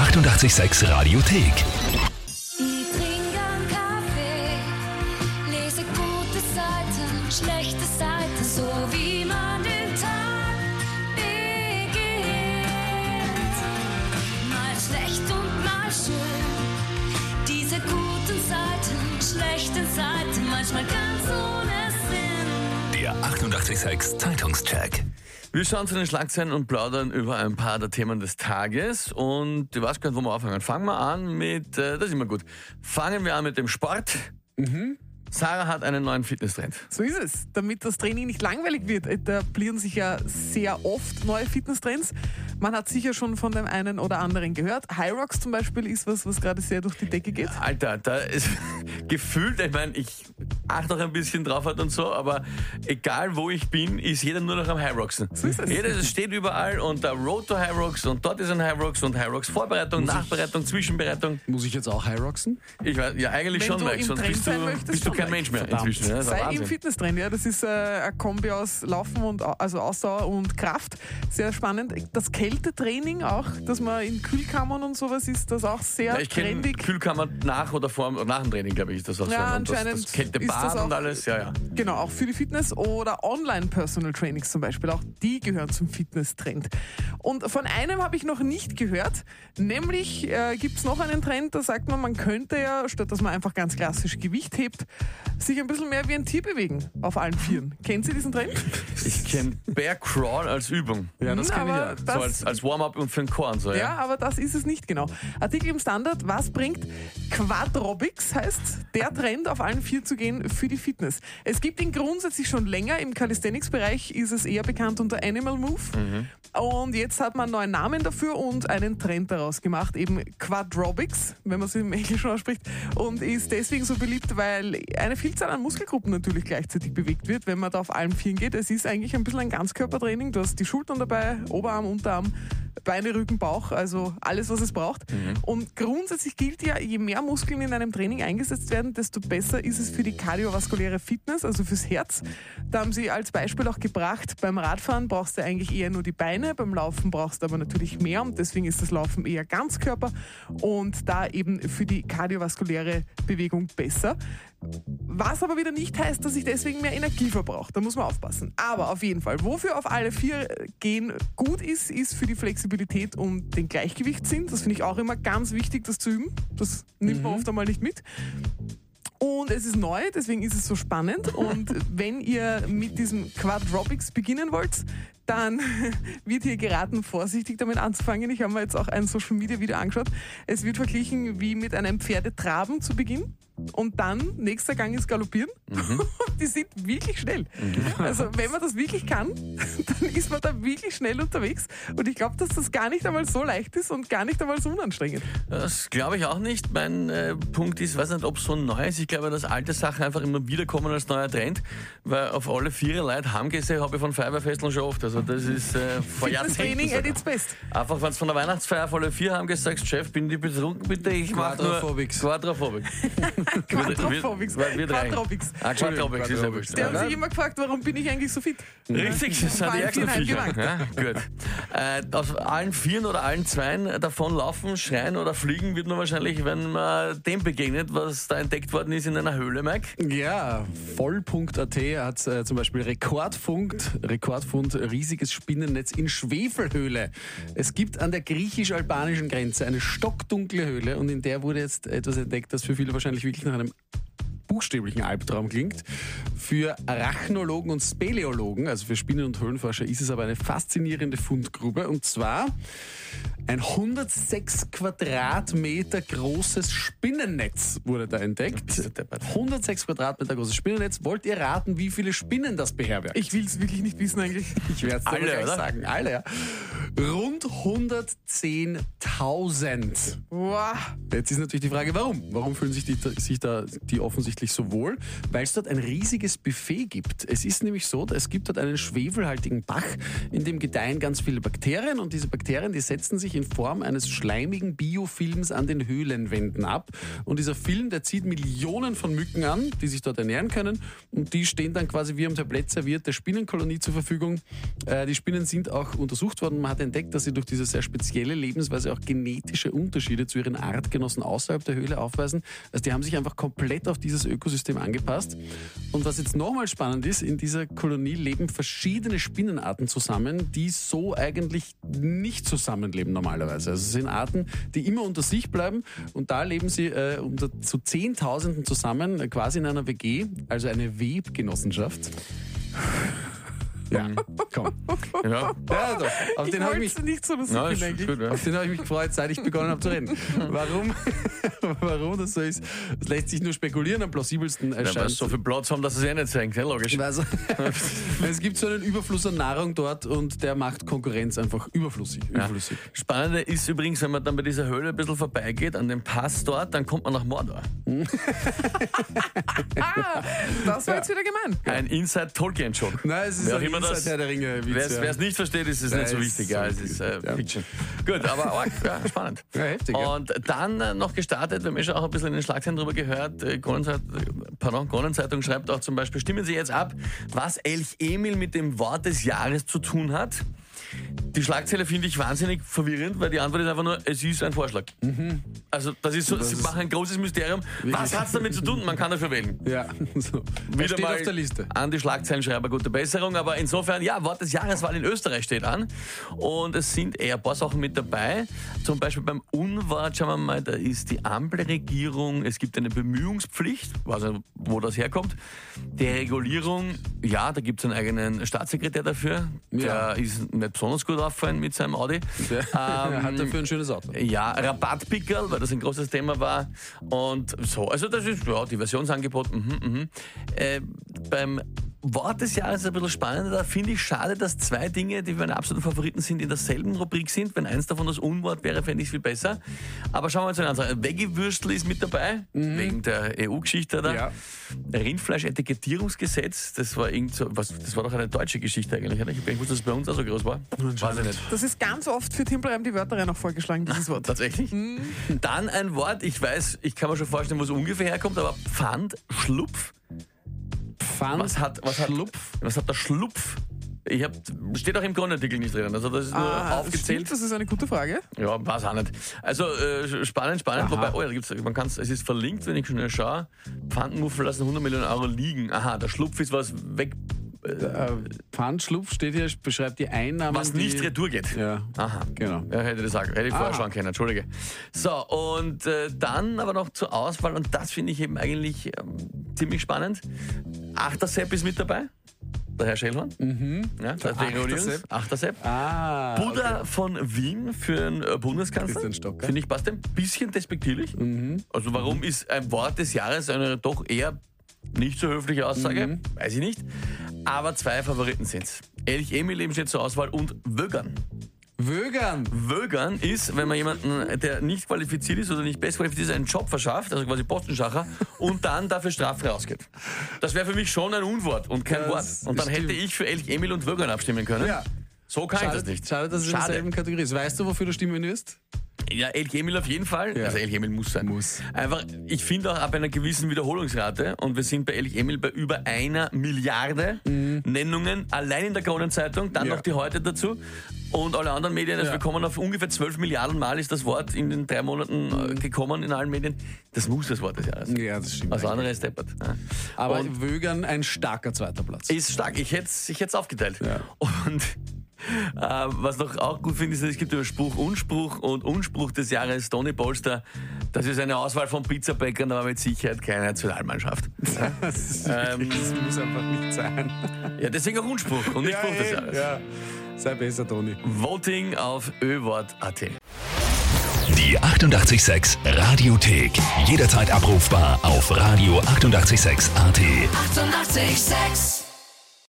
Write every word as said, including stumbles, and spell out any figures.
achtundachtzig Komma sechs Radiothek. Ich trinke einen Kaffee, lese gute Seiten, schlechte Seiten, so wie man den Tag beginnt. Mal schlecht und mal schön, diese guten Seiten, schlechten Seiten, manchmal ganz ohne Sinn. Der achtundachtzig Komma sechs Zeitungscheck. Wir schauen zu den Schlagzeilen und plaudern über ein paar der Themen des Tages. Und ich weiß gar nicht, wo wir anfangen. Fangen wir an mit, äh, das ist immer gut, fangen wir an mit dem Sport. Mhm. Sarah hat einen neuen Fitnesstrend. So ist es. Damit das Training nicht langweilig wird, etablieren sich ja sehr oft neue Fitnesstrends. Man hat sicher schon von dem einen oder anderen gehört. High Rocks zum Beispiel ist was, was gerade sehr durch die Decke geht. Alter, da ist gefühlt, ich meine, ich achte auch ein bisschen drauf halt und so, aber egal wo ich bin, ist jeder nur noch am High Rocksen. So ist es. Jeder das steht überall und der Road to High Rocks und dort ist ein High Rocks und High Rocks Vorbereitung, Muss Nachbereitung, Zwischenbereitung. Muss ich jetzt auch High Rocksen? Ich weiß, ja eigentlich Wenn schon, du Mike, im sonst Trend bist sein du, möchtest, bist du schon, kein Mike. Mensch mehr Verdammt. inzwischen. Ja, das ist ein Sei im Wahnsinn. Fitnesstrend, ja. Das ist äh, ein Kombi aus Laufen und Au- also Ausdauer und Kraft. Sehr spannend. Das Kältetraining auch, dass man in Kühlkammern und sowas ist, das auch sehr Ja, ich kenne trendig. Kühlkammer nach oder vor oder nach dem Training, glaube ich, ist das auch Ja, so. Und das, anscheinend das ist das Kältebaden auch- und alles, ja, ja. Genau, auch für die Fitness oder Online-Personal Trainings zum Beispiel. Auch die gehören zum Fitness-Trend. Und von einem habe ich noch nicht gehört, nämlich äh, gibt es noch einen Trend, da sagt man, man könnte ja, statt dass man einfach ganz klassisch Gewicht hebt, sich ein bisschen mehr wie ein Tier bewegen auf allen Vieren. Kennen Sie diesen Trend? Ich kenne Bear Crawl als Übung. Ja, das Hm, kenne ich aber ja. das- So als, als Warm-up und für den Chor und so, Ja, ja. aber das ist es nicht genau. Artikel im Standard, was bringt Quadrobics, heißt der Trend, auf allen vier zu gehen für die Fitness. Es gibt ihn grundsätzlich schon länger, im Calisthenics-Bereich ist es eher bekannt unter Animal Move. Und jetzt hat man einen neuen Namen dafür und einen Trend daraus gemacht, eben Quadrobics, wenn man es im Englischen ausspricht, und ist deswegen so beliebt, weil eine Vielzahl an Muskelgruppen natürlich gleichzeitig bewegt wird, wenn man da auf allen vieren geht. Es ist eigentlich ein bisschen ein Ganzkörpertraining, du hast die Schultern dabei, Oberarm, Unterarm, Beine, Rücken, Bauch, also alles, was es braucht. Und grundsätzlich gilt ja, je mehr Muskeln in einem Training eingesetzt werden, desto besser ist es für die kardiovaskuläre Fitness, also fürs Herz. Da haben sie als Beispiel auch gebracht, beim Radfahren brauchst du eigentlich eher nur die Beine, beim Laufen brauchst du aber natürlich mehr und deswegen ist das Laufen eher Ganzkörper und da eben für die kardiovaskuläre Bewegung besser. Was aber wieder nicht heißt, dass ich deswegen mehr Energie verbrauche. Da muss man aufpassen. Aber auf jeden Fall, wofür auf alle vier gehen gut ist, ist für die Flexibilität und den Gleichgewichtssinn. Das finde ich auch immer ganz wichtig, das zu üben. Das nimmt man oft einmal nicht mit. Und es ist neu, deswegen ist es so spannend. Und wenn ihr mit diesem Quadrobics beginnen wollt, dann wird hier geraten, vorsichtig damit anzufangen. Ich habe mir jetzt auch ein Social Media Video angeschaut. Es wird verglichen wie mit einem Pferdetraben zu Beginn. Und dann, nächster Gang ist Galoppieren. Mhm. Die sind wirklich schnell. Also wenn man das wirklich kann, dann ist man da wirklich schnell unterwegs. Und ich glaube, dass das gar nicht einmal so leicht ist und gar nicht einmal so unanstrengend. Das glaube ich auch nicht. Mein äh, Punkt ist, ich weiß nicht, ob es so neu ist. Ich glaube, dass alte Sachen einfach immer wieder kommen als neuer Trend, weil auf alle vier Leute haben gesehen, habe ich von Feuerwehrfesteln schon oft. Also das ist äh, vor Jahrzehnten. Training at sogar. its best. Einfach, wenn es von der Weihnachtsfeier auf alle vier haben gesagt, Chef, bin ich betrunken, bitte, ich mache nur Quadrophobics. Quadrophobics. Quadrophobics. Wir- wir drei. Quadrobics. Ah, Quadrobics ist ja wurscht. Die haben Ja, sich immer gefragt, warum bin ich eigentlich so fit? richtig, das sind die Allen ärgsten Vieren Viecher. heimgewankt. Ja, gut. Äh, aus allen Vieren oder allen Zweien davon laufen, schreien oder fliegen wird man wahrscheinlich, wenn man dem begegnet, was da entdeckt worden ist in einer Höhle, Mike. Ja, voll.at hat äh, zum Beispiel Rekordfund, Rekordfund, riesiges Spinnennetz in Schwefelhöhle. Es gibt an der griechisch-albanischen Grenze eine stockdunkle Höhle und in der wurde jetzt etwas entdeckt, das für viele wahrscheinlich wirklich nach einem buchstäblichen Albtraum klingt. Für Arachnologen und Speleologen, also für Spinnen- und Höhlenforscher, ist es aber eine faszinierende Fundgrube. Und zwar ein hundertsechs Quadratmeter großes Spinnennetz wurde da entdeckt. hundertsechs Quadratmeter großes Spinnennetz. Wollt ihr raten, wie viele Spinnen das beherbergt? Ich will es wirklich nicht wissen eigentlich. Ich werde es Alle, gleich oder? sagen. Alle, ja. Rund hundertzehntausend. Wow. Jetzt ist natürlich die Frage, warum? Warum fühlen sich die, sich da die offensichtlich so wohl? Weil es dort ein riesiges Buffet gibt. Es ist nämlich so, es gibt dort einen schwefelhaltigen Bach, in dem gedeihen ganz viele Bakterien und diese Bakterien, die setzen sich in Form eines schleimigen Biofilms an den Höhlenwänden ab. Und dieser Film, der zieht Millionen von Mücken an, die sich dort ernähren können und die stehen dann quasi wie am Tablett serviert der Spinnenkolonie zur Verfügung. Äh, die Spinnen sind auch untersucht worden, man hat entdeckt, dass sie durch diese sehr spezielle Lebensweise auch genetische Unterschiede zu ihren Artgenossen außerhalb der Höhle aufweisen. Also die haben sich einfach komplett auf dieses Ökosystem angepasst. Und was jetzt nochmal spannend ist, in dieser Kolonie leben verschiedene Spinnenarten zusammen, die so eigentlich nicht zusammenleben normalerweise. Also es sind Arten, die immer unter sich bleiben und da leben sie äh, unter zu Zehntausenden zusammen, äh, quasi in einer W G, also eine Webgenossenschaft. Ja, komm. Ja. Ja, doch. Auf Ich den habe wollte ich es mich, nicht so lustig Na, ist, finden ist eigentlich. gut, ja. auf den habe ich mich gefreut, seit ich begonnen habe zu reden. Warum? Warum das so ist, das lässt sich nur spekulieren. Am plausibelsten Ja, weil erscheint sie so viel Platz haben, dass sie es eh nicht zeigen, gell? Logisch. Also, es gibt so einen Überfluss an Nahrung dort und der macht Konkurrenz einfach überflüssig. überflüssig. Spannende ist übrigens, wenn man dann bei dieser Höhle ein bisschen vorbeigeht, an dem Pass dort, dann kommt man nach Mordor. Ah, das war jetzt wieder gemein. Ein Inside-Tolkien-Joke. Nein, es ist Wer auch ein immer das- Inside Herr der Ringe. Wer es nicht versteht, ist es Ja, nicht so ist wichtig. so Ja, es wichtig. ist äh, Ja. Fiction. Gut, aber arg, ja, spannend. Ja, heftig, ja. Und dann äh, noch gestartet, wir haben eh schon auch ein bisschen in den Schlagzeilen drüber gehört, äh, Kronenzeit, pardon, Kronenzeitung schreibt auch zum Beispiel, stimmen Sie jetzt ab, was Elch Emil mit dem Wort des Jahres zu tun hat. Die Schlagzeile finde ich wahnsinnig verwirrend, weil die Antwort ist einfach nur, es ist ein Vorschlag. Also das ist so, Das sie ist- machen ein großes Mysterium. Was hat es damit zu tun? Man kann dafür wählen. Ja, so. Er Wieder steht mal auf der Liste. an die Schlagzeilenschreiber gute Besserung, aber insofern, ja, Wort des Jahres, weil in Österreich steht an und es sind eher ein paar Sachen mit dabei, zum Beispiel beim Unwort, schauen wir mal, da ist die Ampelregierung, es gibt eine Bemühungspflicht, weiß nicht, wo das herkommt, Deregulierung, ja, da gibt es einen eigenen Staatssekretär dafür, Ja. der ist nicht besonders gut auffallen mit seinem Audi. Der Ähm, hat dafür ein schönes Auto. Ja, Rabattpickerl, weil das ein großes Thema war. Und so, also das ist ja Diversionsangebot. Mhm, mhm. Äh, beim Wort des Jahres ist ein bisschen spannender. Da finde ich schade, dass zwei Dinge, die meine absoluten Favoriten sind, in derselben Rubrik sind. Wenn eins davon das Unwort wäre, fände ich es viel besser. Aber schauen wir uns an. Also, Veggie-Würstel ist mit dabei, wegen der E U-Geschichte da. Ja. Rindfleisch-Etikettierungsgesetz, das war irgend so, was, das war doch eine deutsche Geschichte eigentlich. Oder? Ich habe gewusst, dass es bei uns auch so groß war. Weiß ich nicht. Das ist ganz oft für Timpelreim die Wörterei noch vorgeschlagen, dieses Wort. Tatsächlich? Dann ein Wort, ich weiß, ich kann mir schon vorstellen, wo es ungefähr herkommt, aber Pfand, Schlupf. Pfand, Was hat, was hat, Schlupf. was hat der Schlupf? Ich hab, steht auch im Grundartikel nicht drin, also das ist nur Ah, aufgezählt. stimmt, das ist eine gute Frage. Ja, weiß auch nicht. Also äh, spannend, spannend. Aha. Wobei, oh, ja, da gibt's, man kann's, es ist verlinkt, wenn ich schnell schaue. Pfandmuffel lassen hundert Millionen Euro liegen. Aha, der Schlupf ist was weg, Äh, Pfandschlupf steht hier, beschreibt die Einnahmen. was nicht die, retour geht. Ja, Aha. genau. Ja, hätte das sagen. Hätte ich vorher Ah. schauen können, entschuldige. So, und äh, dann aber noch zur Auswahl, und das finde ich eben eigentlich ähm, ziemlich spannend. Achtersepp ist mit dabei. Der Herr Schellhorn. Mhm. Ja, der Achtersepp. Achtersepp. Ah, Buddha von Wien für den äh, Bundeskanzler. Christian Stocker. Finde ich passt ein bisschen despektierlich. Also warum ist ein Wort des Jahres eine doch eher nicht so höfliche Aussage? Weiß ich nicht. Aber zwei Favoriten sind's. Elch Emil eben steht zur Auswahl und Wögern. Wögern. Wögern ist, wenn man jemanden, der nicht qualifiziert ist oder nicht best qualifiziert ist, einen Job verschafft, also quasi Postenschacher, und dann dafür straffrei rausgeht. Das wäre für mich schon ein Unwort und kein Das Wort. Und dann stimmt. hätte ich für Elch Emil und Wögern abstimmen können. Ja. So kann ich Schade, das nicht. schade, dass es in Schade. derselben Kategorie ist. Weißt du, wofür du stimmen wirst? Ja, Elch Emil auf jeden Fall. Ja. Also Elch Emil muss sein. Muss. Einfach, ich finde auch ab einer gewissen Wiederholungsrate, und wir sind bei Elch Emil bei über einer Milliarde Nennungen, allein in der Kronenzeitung, dann Ja. noch die heute dazu. Und alle anderen Medien, also Ja. wir kommen auf ungefähr zwölf Milliarden Mal ist das Wort in den drei Monaten äh, gekommen in allen Medien. Das muss das Wort des Jahres. Ja, das stimmt. Also andere ist deppert. Ja. Aber Und Wögern ein starker zweiter Platz. ist stark. Ich hätte es ich hätt's aufgeteilt. Ja. Und äh, was noch auch gut finde, ist, es gibt über Spruch, Unspruch und Unspruch des Jahres Toni Polster. Das ist eine Auswahl von Pizzabäckern, aber mit Sicherheit keine Nationalmannschaft. Das, Ähm, das muss einfach nicht sein. Ja, deswegen auch Unspruch und nicht Spruch des eben, Jahres. ja. Sei besser, Toni. Voting auf öwort punkt at. Die achtundachtzig Komma sechs Radiothek. Jederzeit abrufbar auf radio achtundachtzig Komma sechs Punkt at. Eighty-eight point six